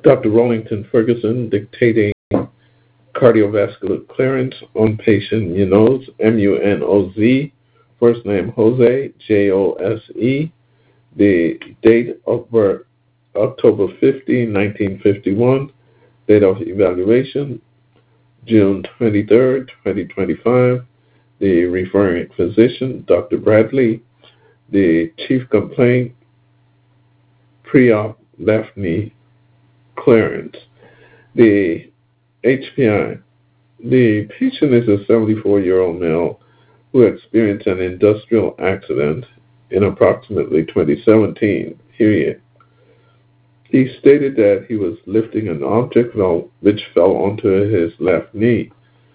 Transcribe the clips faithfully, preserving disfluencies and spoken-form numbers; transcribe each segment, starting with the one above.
Doctor Rollington Ferguson dictating cardiovascular clearance on patient Munoz, M U N O Z, first name Jose, J O S E, the date of birth October fifteenth, nineteen fifty-one, date of evaluation June twenty-third, twenty twenty-five, the referring physician Doctor Bradley, the chief complaint pre-op left knee clearance. The H P I. The patient is a seventy-four-year-old male who experienced an industrial accident in approximately twenty seventeen, period. He stated that he was lifting an object which fell onto his left knee.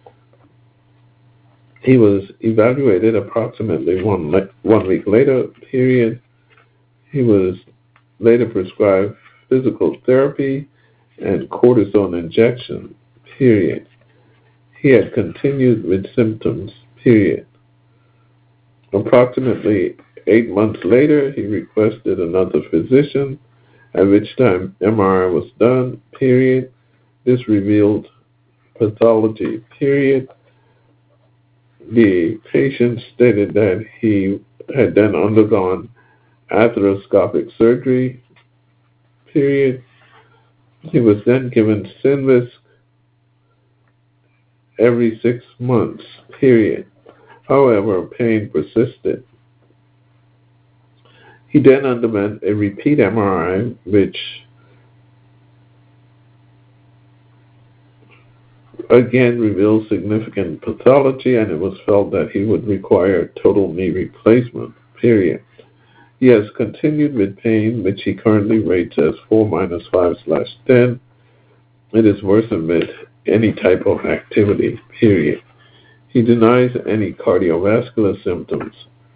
He was evaluated approximately one, one week later, period. He was later prescribed physical therapy and cortisone injection, period. He had continued with symptoms, period. Approximately eight months later, he requested another physician, at which time M R I was done, period. This revealed pathology, period. The patient stated that he had then undergone arthroscopic surgery, period. He was then given Synvisc every six months, period. However, pain persisted. He then underwent a repeat M R I, which again revealed significant pathology, and it was felt that he would require total knee replacement, period. He has continued with pain, which he currently rates as four minus five slash ten. It is worsened with any type of activity, period. He denies any cardiovascular symptoms.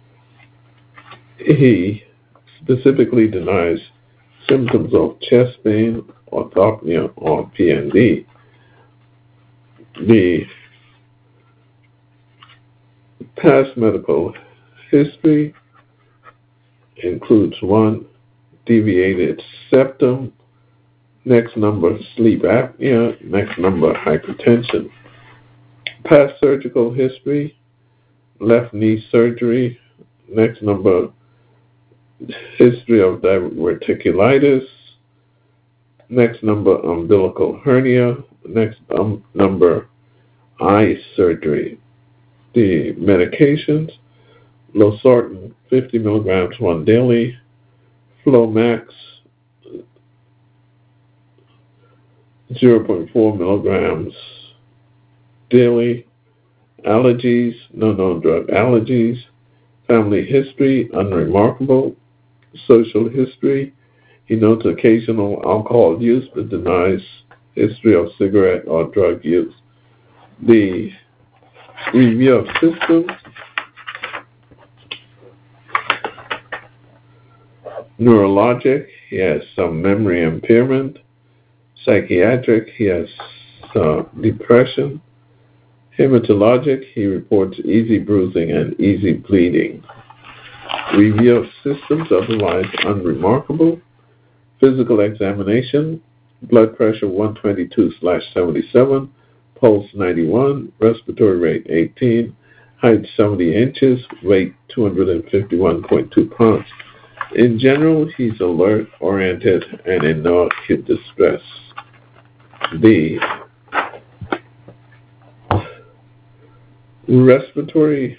He specifically denies symptoms of chest pain, orthopnea, or P N D. The past medical history includes one, deviated septum, next number, sleep apnea, next number, hypertension. Past surgical history, left knee surgery, next number, history of diverticulitis, next number, umbilical hernia, next um, number, eye surgery. The medications, losartan, fifty milligrams one daily, Flomax, zero point four milligrams daily, allergies, no known drug allergies, family history, unremarkable, social history. He notes occasional alcohol use but denies history of cigarette or drug use. The review of systems, neurologic, he has some memory impairment. Psychiatric, he has uh, depression. Hematologic, he reports easy bruising and easy bleeding. Review of systems, otherwise unremarkable. Physical examination, blood pressure one twenty-two slash seventy-seven, pulse ninety-one, respiratory rate eighteen, height seventy inches, weight two hundred fifty-one point two pounds. In general, he's alert, oriented, and in no acute distress. The respiratory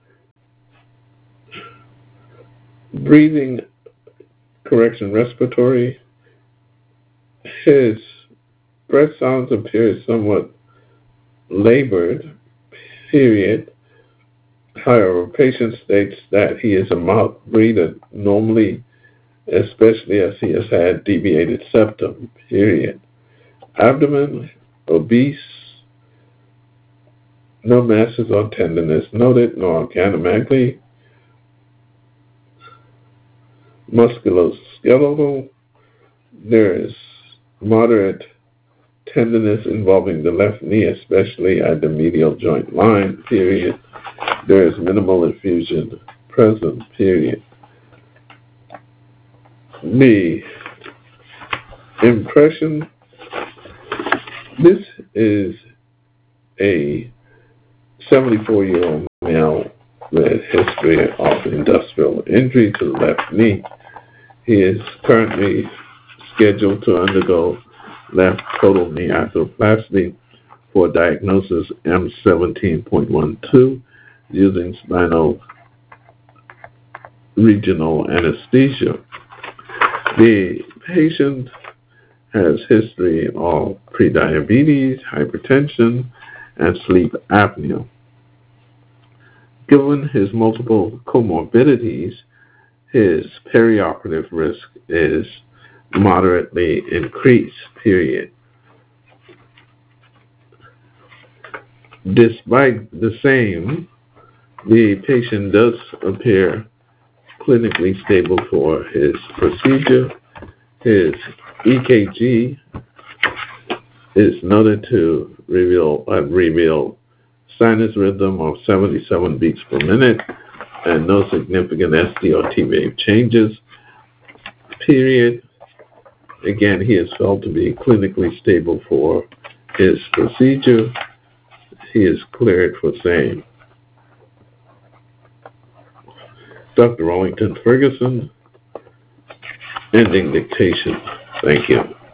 breathing correction, respiratory, his breath sounds appear somewhat labored, period. However, patient states that he is a mouth breather normally, especially as he has had deviated septum, period. Abdomen, obese, no masses or tenderness noted, no organomegaly. Musculoskeletal, there is moderate tenderness involving the left knee, especially at the medial joint line, period. There is minimal effusion present, period. The impression This is a seventy-four-year-old male with history of industrial injury to the left knee. He is currently scheduled to undergo left total knee arthroplasty for diagnosis M seventeen point one two using spinal regional anesthesia. The patient has history of prediabetes, hypertension, and sleep apnea. Given his multiple comorbidities, his perioperative risk is moderately increased, period. Despite the same, the patient does appear clinically stable for his procedure. His E K G is noted to reveal uh, reveal sinus rhythm of seventy-seven beats per minute and no significant S T or T wave changes, period. Again, he is felt to be clinically stable for his procedure. He is cleared for same. Doctor Rollington Ferguson, ending dictation. Thank you.